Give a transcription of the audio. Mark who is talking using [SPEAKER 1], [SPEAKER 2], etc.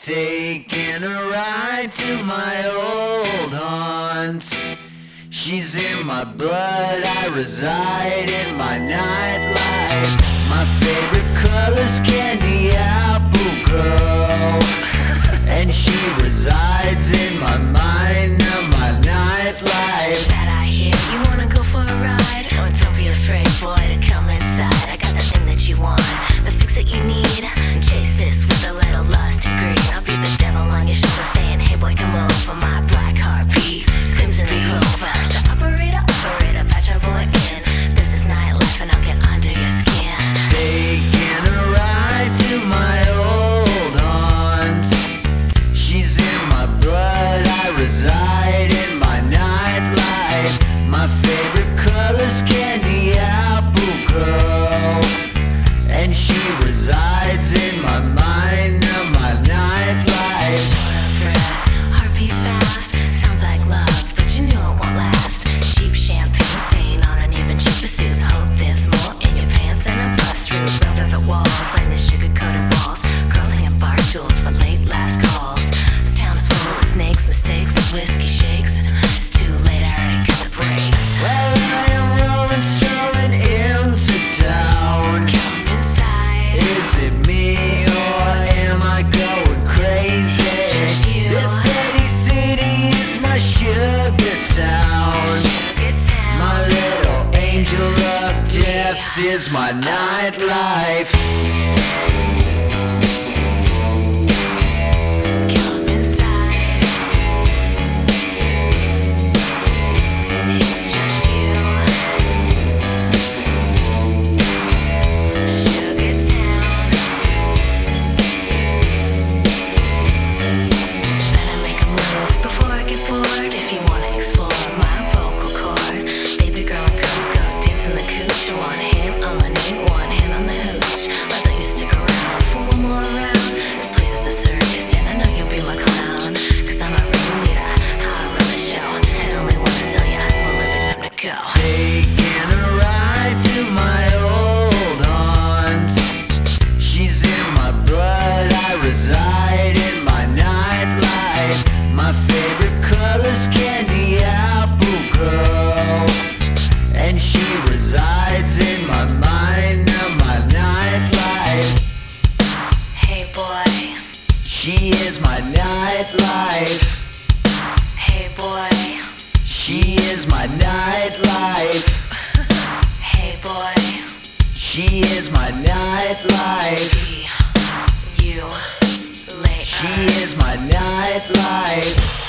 [SPEAKER 1] Taking a ride to my old haunts. She's in my blood, I reside in my nightlife. My favorite color's candy apple girl, and she resides in my mind of my nightlife.
[SPEAKER 2] That I hear you wanna go for a ride. Oh, don't be afraid, boy, to come inside. I got the thing that you want, the fix that you need. Chase this with a little lust and greed. I'll be the devil on your shoulder saying, hey boy, come over. My black heart beats, crimson and clover. So operator, patch your boy in. This is nightlife and I'll get under your skin.
[SPEAKER 1] Taking a ride to my old haunts. She's in my blood, I reside in my nightlife. My favorite color's candy apple girl, and she resides in my mind of my nightlife.
[SPEAKER 2] Short of breath, heartbeat fast, sounds like love, but you knew it won't last. Cheap champagne stain on an even cheaper suit. Hope there's more in your pants and a bus route. Real velvet walls, like the sugar-coated walls. Girls hanging bar stools for late last calls. This town is full of snakes, mistakes, and whiskey shakes. It's too late, I already got the brakes.
[SPEAKER 1] Well, I am rolling, strolling into town.
[SPEAKER 2] Come inside.
[SPEAKER 1] Is it me or am I going crazy?
[SPEAKER 2] It's just you.
[SPEAKER 1] This steady city is my sugar town.
[SPEAKER 2] Sugar town.
[SPEAKER 1] My little angel of death is my nightlife.
[SPEAKER 2] Come inside. It's just you. Sugar town. Better make a move before I get bored. If you wanna explore my vocal cord, baby girl and Coco dancing the cooch. One hand on my knee, one hand on the hooch. Why don't you stick around for one more round? This place is a circus, and I know you'll be my clown. 'Cause I'm a ringleader, how I run the show. And I only wanna tell ya, well, if it's time to go.
[SPEAKER 1] Taking a ride to my old haunts. She's in my blood, I reside in my nightlife. My favorite color's candy apple girl, and she resides in my mind of my nightlife.
[SPEAKER 2] Hey boy,
[SPEAKER 1] She is my nightlife.
[SPEAKER 2] hey boy,
[SPEAKER 1] She is my nightlife.
[SPEAKER 2] hey boy.
[SPEAKER 1] She is my nightlife.
[SPEAKER 2] See you later.
[SPEAKER 1] She is my nightlife.